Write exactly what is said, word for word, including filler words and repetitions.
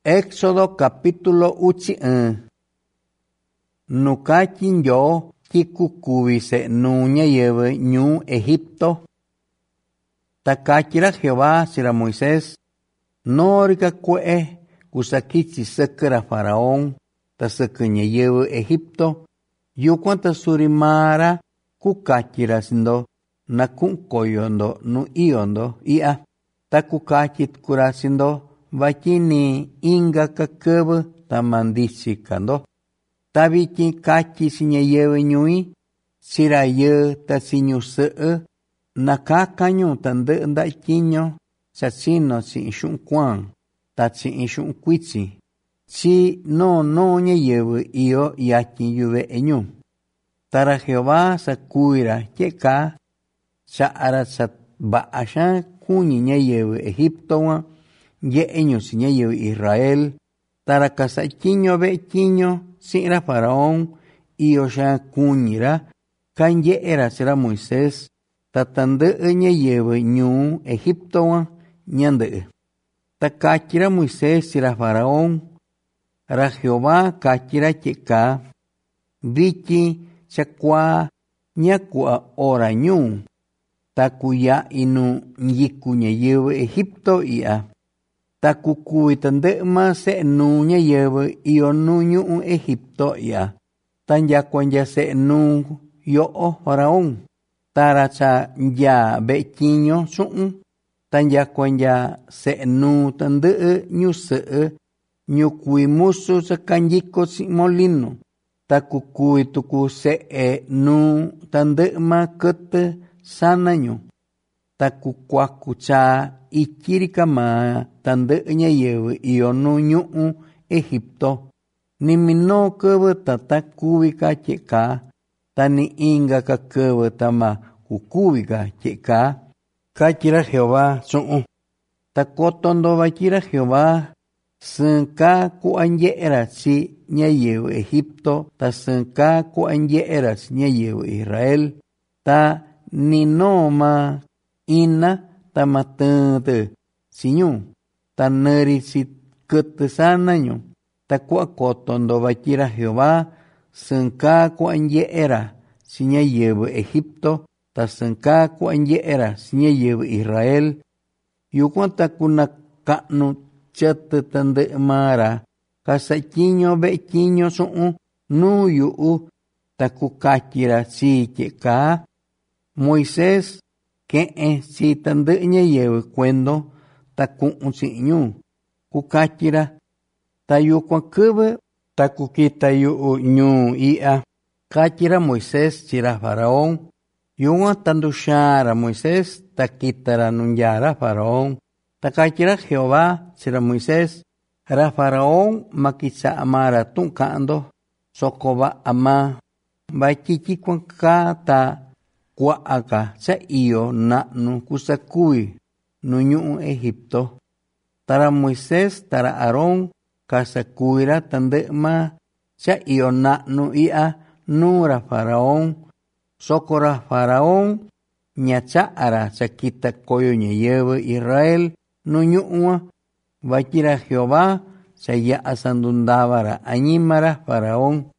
Éxodo capítulo uchi un. Nukakin yo kikukubi se nuña lleve ñu Egipto. Takachira Jehová sira Moisés. Norika kue kusakichi sekera faraón. Ta sekeña lleve Egipto. Yukwanta surimara kukachira sindo. Nakun koyondo nu iondo ia. Takukachit kurasindo. Vakini inga kakebe tamandichi kando. Tabiki kachi sinya yewe nyui. Sira ye ta sinyu se. Nakakanyo tande nda kinyo. Sa sino si inshun kwan. Ta si inshun kwitsi. Si no no nye yewe iyo yaki yuve enyu. Tara Jehová sa kuira keka. Sa ara sa baasha kunyi nye yewe Egipto wa. Ye eño sinya yewe Israel. Tara kasa kinyo be kinyo. Sira faraón. Iyo sha kunyira. Kan ye era sira Moisés. Tatande nye yewe nyu Egipto wa. Nyande. Takachira Moisés sira faraón. Ra Jehová kachira cheka. Viki chakwa. Nyakua ora nyu. Takuya inu nyiku nye yewe Egipto ia. Takukui tandema se nu nye yewe iyo nu nyu Egipto ia. Tanya kwanja se nu yo o faraón. Taracha ya bekinyo suun. Tanya kwanja se nu tande nyu se. Nyu kui musu sa kanjiko si molino. Takukui tuku se e nu tandema kete sana nyu. Takukwaku cha ikirika ma tande nya yewe iyo nu nyu Egipto. Nimino kebe tata kubika cheka. Tani inga ka kebe tama kukubika cheka. Kachira Jehová suun. Takotondo bakira Jehová. Senka ku anyera si nya yewe Egipto. Ta senka ku anyera si nya yewe Israel. Ta ninoma ina tamatente sinyu. Taneri si ketesana nyu. Takua kotondo bakira Jehová. Senka ku anyera si nya yewe Egipto. Ta senka ku anyera si nya yewe Israel. Yukwan takuna kaknu chete tande mara. Kasakinyo bekinyo suun. Nu yu takukachira si cheka. Moisés que en si tande nye yewe cuendo takun si nyu. Kukachira. Tayu kwa kube takukita yu nyu ia. Kachira Moisés sira faraón. Yunga tandushara Moisés takitara nunyara faraón. Takachira Jehová sira Moisés. Ra faraón makisa amara tunkando. Sokoba ama. Bachichi kwa kata. Kwa aka sa iyo na nu kusakui nu nyu Egipto. Tara Moisés tara Aarón kasakuira tandema sa iyo na nu ia nura faraón. Sokora faraón nyacha ara sa kita koyo nye yewe Israel nu nyuwa. Bakira Jehová sa ya asandundavara anyimara faraón.